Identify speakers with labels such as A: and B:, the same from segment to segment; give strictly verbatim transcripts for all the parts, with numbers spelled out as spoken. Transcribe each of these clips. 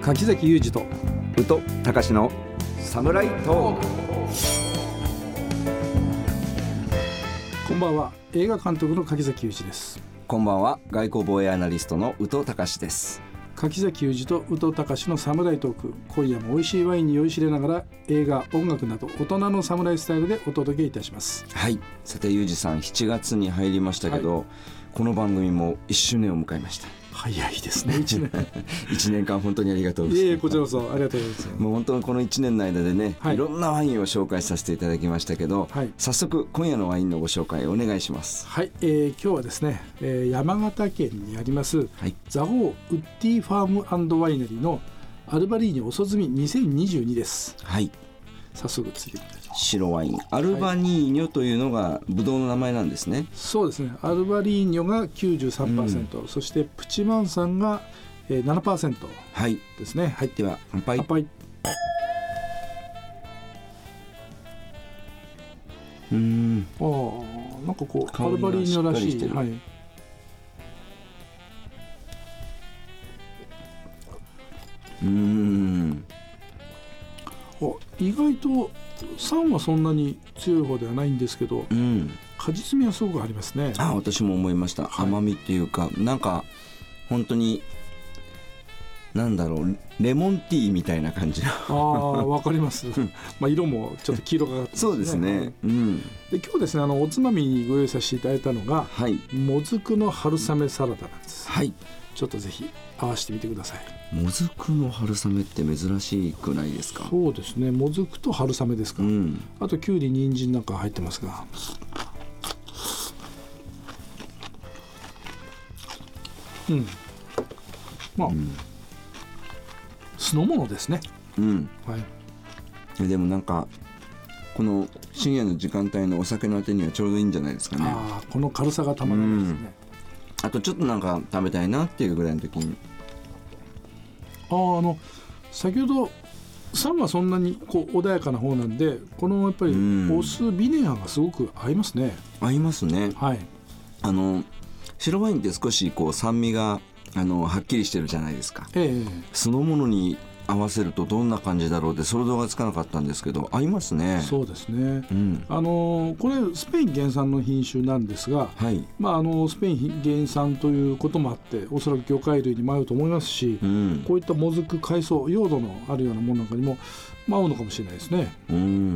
A: 柿崎裕二と
B: 宇都隆のサムライトーク。
A: こんばんは。映画監督の柿崎裕二です。
B: こんばんは。外交防衛アナリストの宇都隆です。
A: 柿崎裕二と宇都隆のサムライトーク。今夜も美味しいワインに酔いしれながら映画、音楽など大人のサムライスタイルでお届けいたします。
B: はい。さて裕二さん、しちがつに入りましたけど、はい、この番組もいっしゅうねんを迎えました。
A: 早いですね。いちねん
B: いちねんかん本当にありがとうございます。
A: いえいえ、こちらこそありがとうございます。
B: もう本当にこのいちねんの間でね、
A: はい、
B: いろんなワインを紹介させていただきましたけど、はい、早速今夜のワインのご紹介お願いします。
A: はい、えー、今日はですね、えー、山形県にあります、はい、蔵王ウッディファーム&ワイナリーのアルバリーニ遅摘みにせんにじゅうにです。
B: はい。
A: 早速ついてみたいと。
B: 白ワインアルバニーニョというのがブドウの名前なんですね。
A: そうですね。アルバリーニョが きゅうじゅうさんパーセント、うん、そしてプチマンさんが ななパーセント ですね。はい、
B: では乾杯。
A: 乾杯。
B: うーん、
A: ああ、なんかこうアルバリーニョらしい。はい、
B: うーん、
A: 意外と酸はそんなに強い方ではないんですけど、うん、果実味はすごくありますね。
B: あ、私も思いました。はい、甘みっていうか、なんか本当になんだろう、レモンティーみたいな感じの。
A: ああ、わかります。まあ色もちょっと黄色がかってますね。
B: そうですね。うん、
A: で今日ですね、あのおつまみにご用意させていただいたのが、はい、もずくの春雨サラダなんです。はい。ちょっとぜひ合わせてみてください。
B: もずくの春雨って珍しくないですか？
A: そうですね。もずくと春雨ですか。うん、あときゅうり、人参なんか入ってますが。うん。まあ、うん、酢の物ですね。うん。はい。
B: でもなんかこの深夜の時間帯のお酒のあてにはちょうどいいんじゃないですかね。
A: ああ、この軽さがたまらないですね。
B: うん、あとちょっとなんか食べたいなっていうぐらいの時に。
A: ああ、あの先ほど酸はそんなにこう穏やかな方なんで、このやっぱりお酢ビネガーがすごく合いますね。
B: 合いますね。
A: はい。
B: あの白ワインって少しこう酸味があのはっきりしてるじゃないですか。ええ、酢の物に合わせるとどんな感じだろうって想像がつかなかったんですけど、合いますね。
A: そうですね。うん、あのこれスペイン原産の品種なんですが、はい、まあ、あのスペイン原産ということもあっておそらく魚介類にも合うと思いますし、うん、こういったもずく、海藻、用土のあるようなものなんかにも、まあ、合うのかもしれないですね。うん、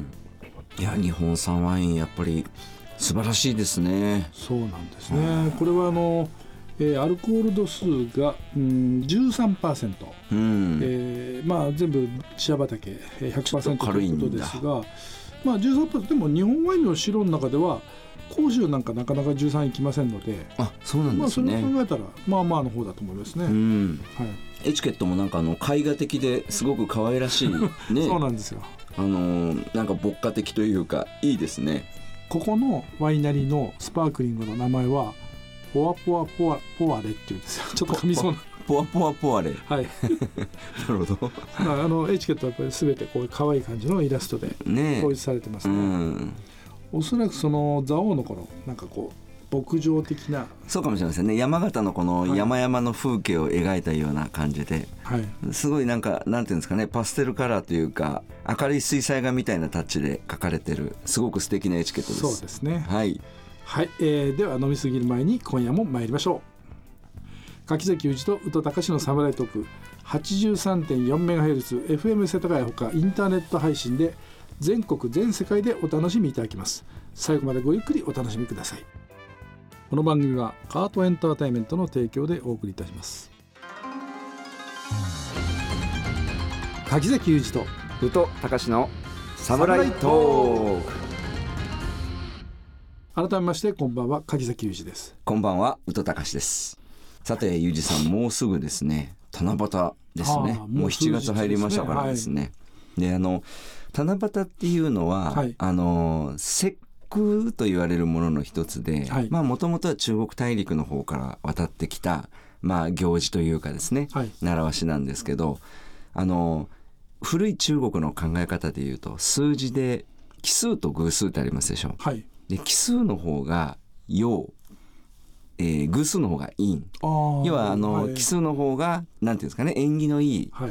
B: いや、日本産ワインやっぱり素晴らしいですね。
A: そうなんですね。これはあのえー、アルコール度数が、うん、じゅうさんパーセント、うん、えーまあ、全部白畑 ひゃくパーセント ということですが、まあ、じゅうさんパーセント でも日本ワインの白の中では甲州なんかなかなかじゅうさんいきませんので、
B: あ、そうなんですね。
A: まあ、それを考えたらまあまあの方だと思いますね。うん、
B: はい、エチケットもなんかあの絵画的ですごく可愛らしい、ね、
A: そうなんですよ。
B: あのー、なんか牧歌的というかいいですね。こ
A: このワイナリーのスパークリングの名前はポワポワポワポワレっていうんですよ。ちょっと噛みそうな。
B: ポワポワポワレ。はい。なるほど。
A: まあ、あのエチケットはこれ全てこういう可愛い感じのイラストで統一されてますね。うん、おそらくその蔵王の頃なんかこう牧場的な。
B: そうかもしれませんね。山形のこの山々の風景を描いたような感じで、はい、すごいなんかなんていうんですかね、パステルカラーというか明るい水彩画みたいなタッチで描かれてるすごく素敵なエチケットです。
A: そうですね。
B: はい。
A: はい、えー、では飲みすぎる前に今夜も参りましょう。柿崎裕二と宇都隆のサムライトーク はちじゅうさんてんよんメガヘルツ エフエム 世田谷ほかインターネット配信で全国全世界でお楽しみいただきます。最後までごゆっくりお楽しみください。この番組はカートエンターテインメントの提供でお送りいたします。柿崎裕二と
B: 宇都隆のサムライトーク。
A: 改めましてこんばんは、柿崎裕二です。
B: こんばんは、宇都隆です。さて裕二さん、もうすぐですね七夕ですね。もうしちがつ入りましたからですね、はい、であの七夕っていうのは、はい、あの節句と言われるものの一つで、もともとは中国大陸の方から渡ってきた、まあ、行事というかですね、はい、習わしなんですけど、あの古い中国の考え方でいうと数字で奇数と偶数ってありますでしょ。はい、で奇数の方が陽、えー、偶数の方が陰。要はあの、はい、奇数の方がなんていうんですかね、縁起のいい、はい、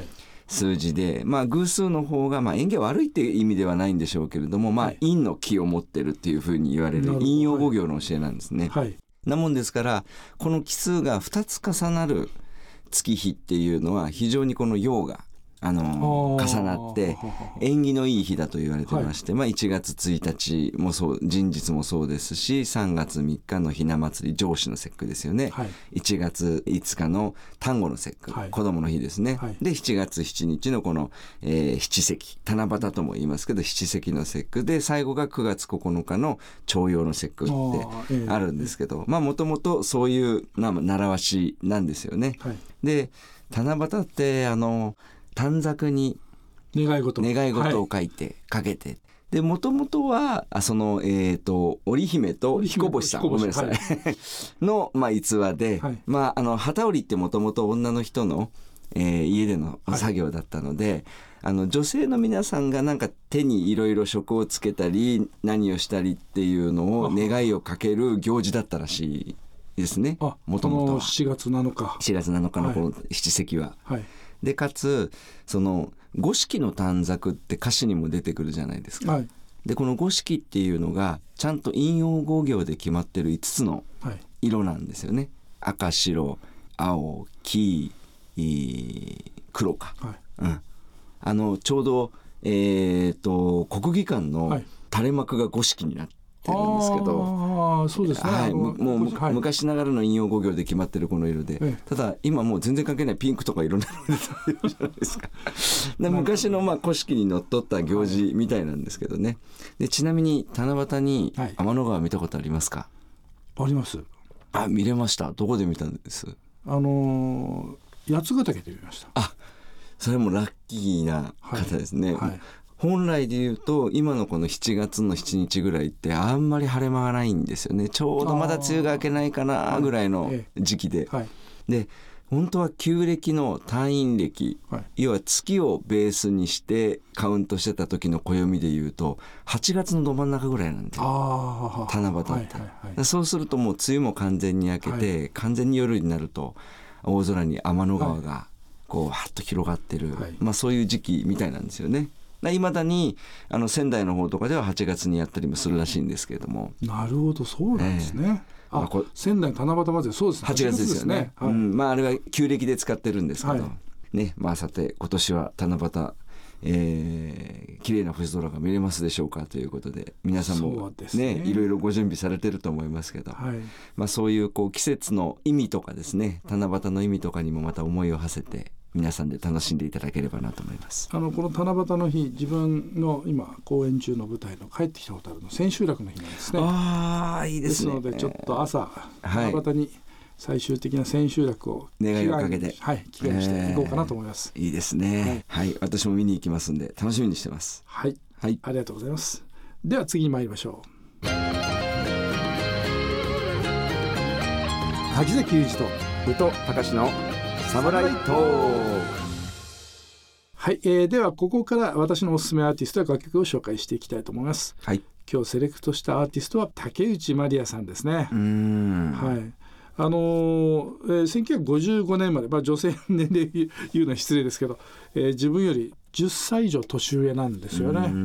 B: 数字で、まあ、偶数の方が、まあ、縁起が悪いっていう意味ではないんでしょうけれども、まあ、陰の気を持ってるっていうふうに言われる陰陽五行の教えなんですね、はい、なもんですからこの奇数がふたつ重なる月日っていうのは非常にこの陽があの重なって縁起のいい日だと言われてまして、はい、まあ、いちがつついたちもそう人日もそうですしさんがつみっかのひな祭り上巳の節句ですよね、はい、いちがついつかの端午の節句、はい、子供の日ですね、はい、でしちがつしちにちのこの、えー、七夕七夕とも言いますけど七夕の節句で最後がくがつここのかの重陽の節句ってあるんですけど、まあもともとそういう習わしなんですよね、はい、で七夕ってあの短冊に
A: 願い事
B: 願い事を書いて、はい、かけてでもともとはあその、えー、と織姫と彦星さんごめんなさい、はい、の、まあ、逸話で、はい、まあ、あの機織りってもともと女の人の、えー、家での作業だったので、はい、あの女性の皆さんがなんか手にいろいろ職をつけたり何をしたりっていうのを願いをかける行事だったらしいですね。もともとは
A: しがつなのか
B: しちがつなのかのこの七夕は、はいはい、でかつその五色の短冊って歌詞にも出てくるじゃないですか、はい、でこの五色っていうのがちゃんと陰陽五行で決まってるいつつの色なんですよね、はい、赤白青黄黒か、はい、うん、あのちょうど、えー、と国技館の垂れ幕が五色になってるんですけど、
A: あ、そうですね、
B: はい、もう、はい、昔ながらの陰陽五行で決まってるこの色で、ええ、ただ今もう全然関係ないピンクとかいろんなのが出てるじゃないですかで昔のまあ古式にのっとった行事みたいなんですけどね。でちなみに七夕に天の川見たことありますか？
A: あります。
B: あ、見れました。どこで見たんです？あ
A: のー、八ヶ岳で見ました。
B: あ、それもラッキーな方ですね、はいはい、本来で言うと今のこのしちがつのしちにちぐらいってあんまり晴れ間がないんですよね。ちょうどまだ梅雨が明けないかなぐらいの時期で、はいはい、で本当は旧暦の単陰暦、はい、要は月をベースにしてカウントしてた時の暦で言うとはちがつのど真ん中ぐらいなんで、七夕って、はいはいはい、そうするともう梅雨も完全に明けて、はい、完全に夜になると大空に天の川がこうわっと広がってる、はい、まあ、そういう時期みたいなんですよね。いまだにあの仙台の方とかでははちがつにやったりもするらしいんですけれども。
A: なるほど、そうなんですね、えー、あ、まあ、仙台七夕祭り、そうですね、
B: はちがつですよね、はい、うん、まあ、あれは旧暦で使ってるんですけど、はい、ね、まあ、さて今年は七夕、えー、綺麗な星空が見れますでしょうかということで皆さんも ね, ねいろいろご準備されてると思いますけど、はい、まあ、そういう、こう季節の意味とかですね、七夕の意味とかにもまた思いを馳せて皆さんで楽しんでいただければなと思います。
A: あのこの七夕の日、自分の今公演中の舞台の帰ってきたことあるの千秋楽の日なんですね。
B: あ、いいですね。
A: ですのでちょっと朝、七夕に最終的な千秋楽を
B: 願いをかけて、
A: はい、祈願していこうかなと思います、
B: えー、いいですね、はい、はい、私も見に行きますんで楽しみにしてます。
A: はい、はい、ありがとうございます。では次に参りましょう。柿崎裕二と
B: 宇都隆のサムライトーク。
A: はい、えー、ではここから私のおすすめアーティストや楽曲を紹介していきたいと思います、はい、今日セレクトしたアーティストは竹内まりやさんですね。
B: うーん、
A: はい、あのーえー、せんきゅうひゃくごじゅうごねんまで、まあ、女性の年齢言うのは失礼ですけど、えー、自分よりじゅっさい以上年上なんですよね。
B: うん、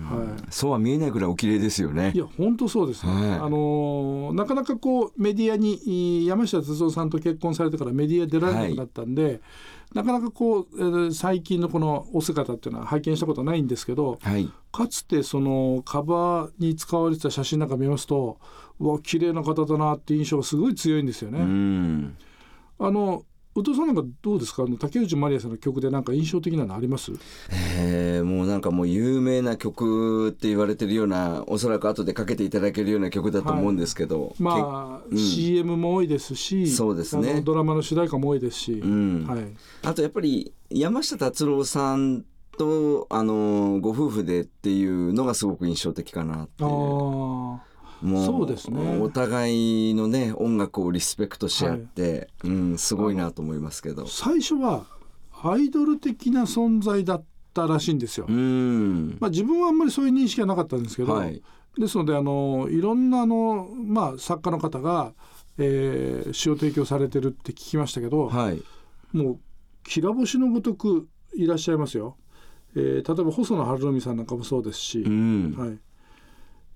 B: はい、そうは見えないくらいお綺麗ですよね。
A: いや本当そうですね、はい、あのー、なかなかこうメディアに山下達郎さんと結婚されてからメディア出られなくなったんで、はい、なかなかこう、えー、最近のこのお姿っていうのは拝見したことないんですけど、はい、かつてそのカバーに使われてた写真なんか見ますと、うわ綺麗な方だなって印象がすごい強いんですよね。うん、あの宇都さんなんかどうですか？あの竹内まりやさんの曲でなんか印象的なのあります？
B: えー、もうなんかもう有名な曲って言われてるような、おそらく後でかけていただけるような曲だと思うんですけど、はい、
A: まあ、うん、シーエム も多いですし、
B: そうですね、
A: あのドラマの主題歌も多いですし、うん、はい、
B: あとやっぱり山下達郎さんとあのご夫婦でっていうのがすごく印象的かなっていう。あ、もうそうですね、お互いのね音楽をリスペクトし合って、はい、うん、すごいなと思いますけど、
A: 最初はアイドル的な存在だったらしいんですよ。うん、まあ、自分はあんまりそういう認識はなかったんですけど、はい、ですのであのいろんなあの、まあ、作家の方が、えー、詩を提供されてるって聞きましたけど、はい、もうきら星のごとくいらっしゃいますよ。えー、例えば細野晴臣さんなんかもそうですし、
B: うん、
A: はい、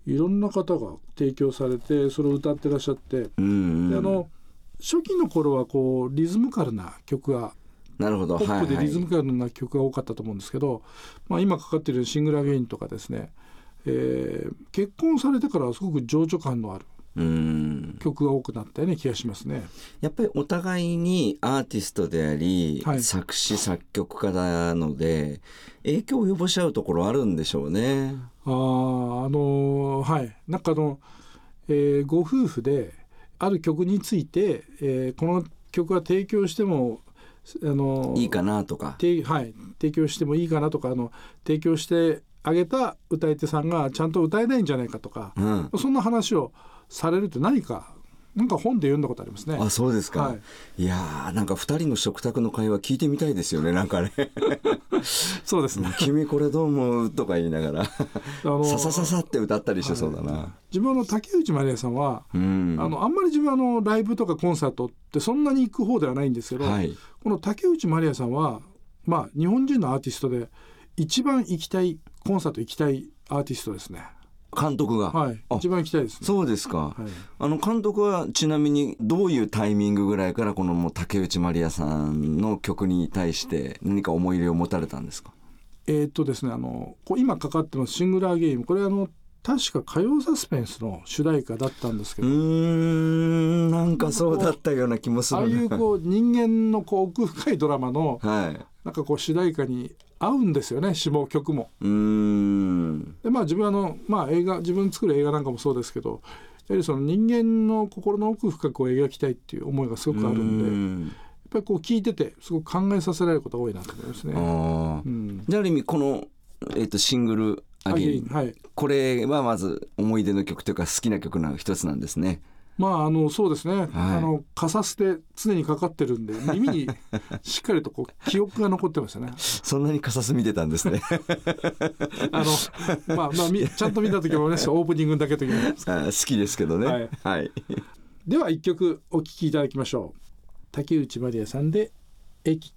A: いろんな方が提供されてそれを歌ってらっしゃって、
B: うんうん、
A: であの初期の頃はこうリズムカルな曲が
B: なるほど、
A: ポップでリズムカルな曲が多かったと思うんですけど、はいはい、まあ、今かかっているシングルアゲインとかですね、えー、結婚されてからはすごく情緒感のある
B: うん
A: 曲が多くなったような気がしますね。
B: やっぱりお互いにアーティストであり、はい、作詞作曲家なので影響を及ぼし合うところあるんでしょうね。
A: あ、あのはいなんかあの、えー、ご夫婦である曲について、えー、この曲は提供してもあの
B: いいかなとか、
A: はい、提供してもいいかなとか、あの提供してあげた歌い手さんがちゃんと歌えないんじゃないかとか、うん、そんな話をされるって何かなんか本で読んだことありますね。
B: あ、そうですか、はい、いやーなんかふたりの食卓の会話聞いてみたいですよね。なんかね
A: そうですね
B: 君これどう思うとか言いながらあのささささって歌ったりしてそうだな、はい、
A: 自分の竹内まりやさんは、うん、あのあんまり自分はあのライブとかコンサートってそんなに行く方ではないんですけど、はい、この竹内まりやさんは、まあ、日本人のアーティストで一番行きたいコンサート行きたいアーティストですね。
B: 監督が、
A: はい、一番行きたいですね。
B: そうですか、
A: はい、
B: あの監督はちなみにどういうタイミングぐらいからこのもう竹内まりやさんの曲に対して何か思い入れを持たれたんですか？
A: えーっとですねあのこう今かかってますシングルアゲイン、これあの確か歌謡サスペンスの主題歌だったんですけど、
B: うーんなんかそうだったような気もする。
A: ああいうこう人間のこう奥深いドラマの、
B: はい、
A: なんかこう主題歌に合うんですよね、詞も曲も。
B: うーん
A: で、まあ、自分あの、まあ、映画自分作る映画なんかもそうですけど、やはりその人間の心の奥深くを描きたいっていう思いがすごくあるんで、んやっぱりこう聞いててすごく考えさせられることが多いなと思いますね。
B: あ、うん、じゃあある意味この、えーと、シングルアゲイン、はい、これはまず思い出の曲というか好きな曲の一つなんですね。
A: まあ、あのそうですね、はい、あのカサスで常にかかってるんで耳にしっかりとこう記憶が残ってましたね。
B: そんなにカサス見てたんですね
A: あの、まあまあ、ちゃんと見た時もねオープニングだけとき
B: 好きですけどね、はいはい、
A: では一曲お聴きいただきましょう。竹内まりやさんで駅。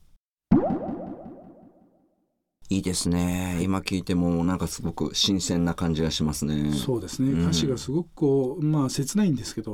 B: いいですね。今聞いてもなんかすごく新鮮な感じがしますね。
A: そうですね、うん、歌詞がすごくこう、まあ、切ないんですけど、うん、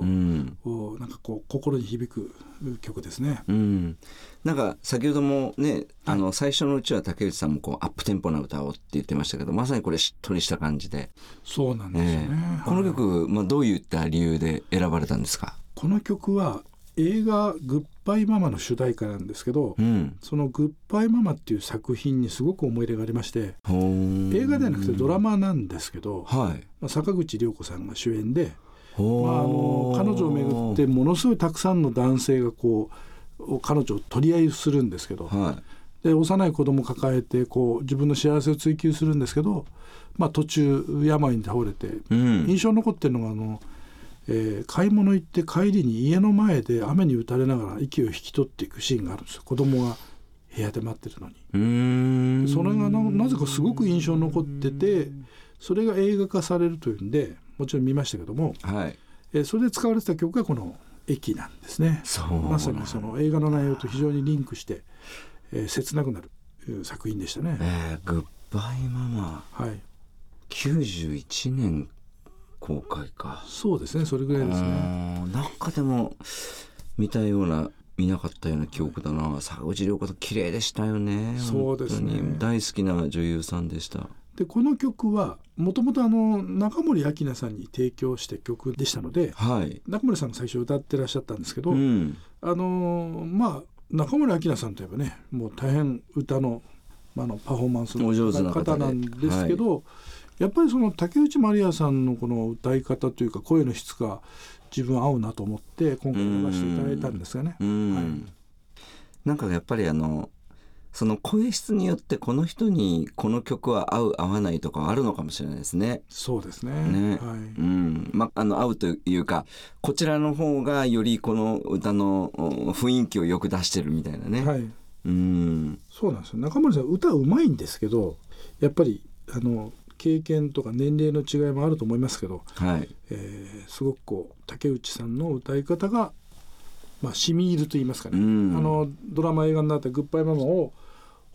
A: こうなんかこう心に響く曲ですね、
B: うん、なんか先ほどもねあの最初のうちは竹内さんもこうアップテンポな歌をって言ってましたけど、まさにこれしっとりした感じで。
A: そうなんですよね、
B: えー、この曲、まあ、どういった理由で選ばれたんですか？
A: この曲は映画グッバイママの主題歌なんですけど、うん、そのグッバイママっていう作品にすごく思い入れがありまして、映画ではなくてドラマなんですけど、はい、まあ、坂口涼子さんが主演で、まあ、あの彼女をめぐってものすごいたくさんの男性がこう彼女を取り合いするんですけど、はい、で幼い子供を抱えてこう自分の幸せを追求するんですけど、まあ、途中病に倒れて、うん、印象に残ってるのがあのえー、買い物行って帰りに家の前で雨に打たれながら息を引き取っていくシーンがあるんですよ。子供が部屋で待ってるのに。うーんそれが な, なぜかすごく印象に残ってて、それが映画化されるというんでもちろん見ましたけども、はい、えー、それで使われてた曲がこの駅なんですね。まさにその映画の内容と非常にリンクして、えー、切なくなる作品でしたね、
B: えー、グッバイママ、はい、きゅうじゅういちねん公開か。
A: そうですね、それぐらいですね。
B: なんかでも見たような見なかったような記憶だな、はい、坂口涼子さん綺麗でしたよね。
A: そうですね、
B: 大好きな女優さんでした。
A: でこの曲はもともと中森明菜さんに提供した曲でしたので、はい、中森さんが最初歌ってらっしゃったんですけど、うん、あのまあ中森明菜さんといえばねもう大変歌の、まあ、のパフォーマンスの方なんですけど、はい、やっぱりその竹内まりやさんのこの歌い方というか声の質が自分合うなと思って今回選ばせていただいたんですがね、うん、はい、
B: なんかやっぱりあのその声質によってこの人にこの曲は合う合わないとかあるのかもしれないですね。
A: そうですね、
B: ね、
A: はい、
B: うん、ま、あの合うというかこちらの方がよりこの歌の雰囲気をよく出してるみたいなね、はい、うん、
A: そうなんですよ。中森さん歌うまいんですけどやっぱりあの経験とか年齢の違いもあると思いますけど、はい、えー、すごくこう竹内さんの歌い方が、まあ、染み入ると言いますかね、うん、あのドラマ映画になったグッバイママを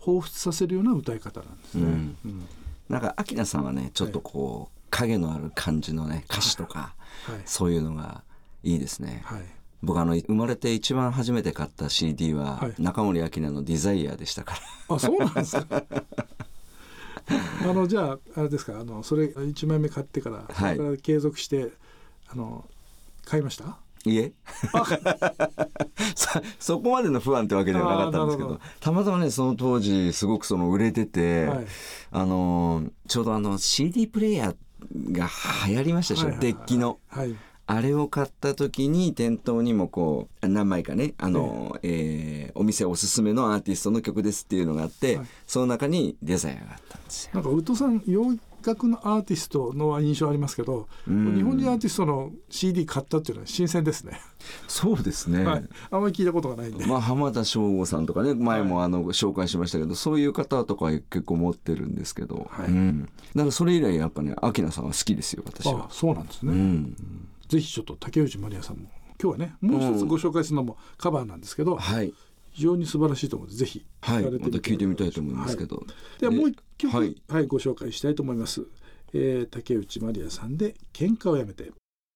A: 彷彿させるような歌い方なんですね、うん
B: うん、なんか明菜さんはねちょっとこう、はい、影のある感じのね歌詞とか、はい、そういうのがいいですね、はい、僕あの生まれて一番初めて買った シーディー は、はい、中森明菜のデザイアでしたから。
A: あ、そうなんですかあのじゃああれですか、あのそれいちまいめ買ってから、はい、それから継続してあの買いました？
B: いえそ, そこまでの不安ってわけではなかったんですけ ど, どたまたまねその当時すごくその売れてて、はい、あのちょうどあの シーディー プレイヤーが流行りましたでしょ、はいはいはい、デッキの、はい、あれを買った時に店頭にもこう何枚かねあの、えー、お店おすすめのアーティストの曲ですっていうのがあって、はい、その中にデザイアがあったんですよ。
A: なんか宇都さん洋楽のアーティストの印象ありますけど、日本人アーティストの シーディー 買ったっていうのは新鮮ですね。
B: そうですね、はい、
A: あんまり聞いたことがないんで、
B: まあ、浜田省吾さんとかね前もあの紹介しましたけど、はい、そういう方とか結構持ってるんですけど、はい、うん、だからそれ以来やっぱね明菜さんは好きですよ私は。
A: あ、そうなんですね、うんうん、ぜひちょっと竹内まりやさんも今日はねもう一つご紹介するのもカバーなんですけど、うん、はい、非常に素晴らしいと思うのでぜひ
B: 聞かれてみて、はい、また聞いてみたいと思いますけど、はい、
A: ではもう一曲、はいはい、ご紹介したいと思います。えー、竹内まりやさんで喧嘩をやめて。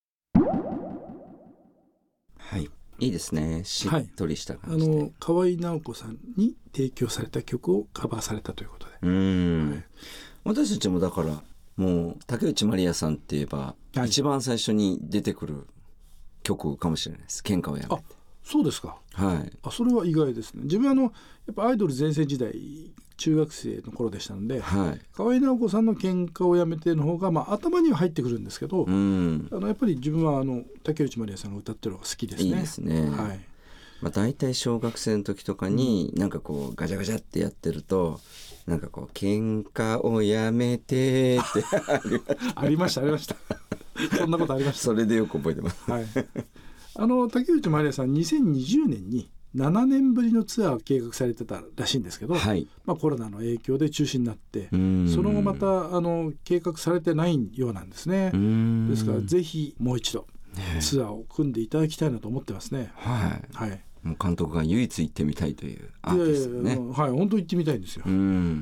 B: はい、いいですね、しっとりした感じで、
A: はい、あの河合直子さんに提供された曲をカバーされたということで、
B: うーん、はい、私たちもだからもう竹内まりやさんって言えば、はい、一番最初に出てくる曲かもしれないです、喧嘩をやめて。
A: あ、そうですか、
B: はい、
A: あ、それは意外ですね。自分はあのやっぱアイドル全盛時代中学生の頃でしたので、はい、河合直子さんの喧嘩をやめての方が、まあ、頭には入ってくるんですけど、うん、あのやっぱり自分はあの竹内まりやさんが歌ってるのが好きですね。
B: いいですね、はい、まあ、大体小学生の時とかに、うん、なんかこうガチャガチャってやってるとなんかこう喧嘩をやめてって
A: ありましたありましたそんなことありました。
B: それでよく覚えてます、はい、
A: あの竹内まりやさんにせんにじゅうねんにななねんぶりのツアーを計画されてたらしいんですけど、はい、まあ、コロナの影響で中止になって、その後またあの計画されてないようなんですね。ですからぜひもう一度ツアーを組んでいただきたいなと思ってますね。
B: はい、はい、もう監督が唯一行ってみたいというアーティストね。いやいや、はい、
A: 本当行ってみたいんですよ。うん、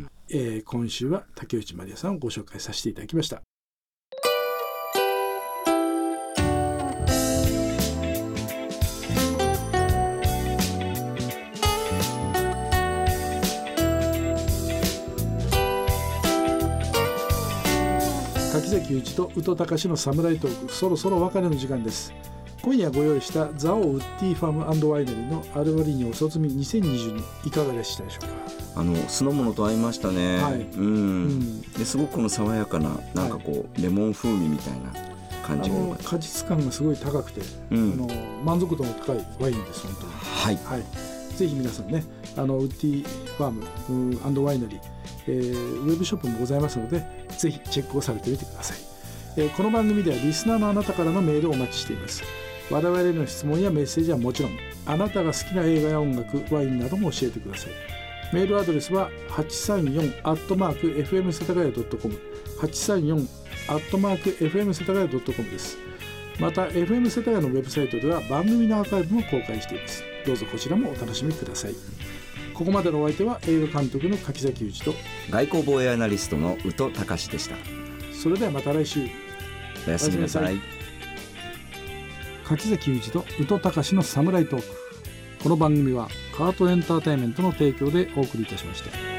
A: えー、今週は竹内まりやさんをご紹介させていただきました。柿崎祐二と宇都隆のサムライトーク、そろそろお別れの時間です。今夜ご用意したザオウッディファーム&ワイナリーのアルバリーニョ遅摘みにせんにじゅうにいかがでしたでしょうか。
B: あの酢の物と合いましたね、はい、うん、うん、ですごくこの爽やかななんかこう、はい、レモン風味みたいな感じが、あの
A: 果実感がすごい高くて、うん、あの満足度の高いワインです本当に。はい、はい、ぜひ皆さんね、あのウッディファーム&ワイナリー、えー、ウェブショップもございますのでぜひチェックをされてみてください。えー、この番組ではリスナーのあなたからのメールをお待ちしています。我々への質問やメッセージはもちろん、あなたが好きな映画や音楽、ワインなども教えてください。メールアドレスははちさんよんアットマークエフエム世田谷ドットコム はちさんよんアットマークエフエム世田谷ドットコム です。また エフエム 世田谷のウェブサイトでは番組のアーカイブも公開しています。どうぞこちらもお楽しみください。ここまでのお相手は映画監督の柿崎祐二と
B: 外交防衛アナリストの宇都隆でした。
A: それではまた来週。
B: おやすみなさい。
A: 柿崎祐二と宇都隆のサムライトーク。この番組はカートエンターテインメントの提供でお送りいたしました。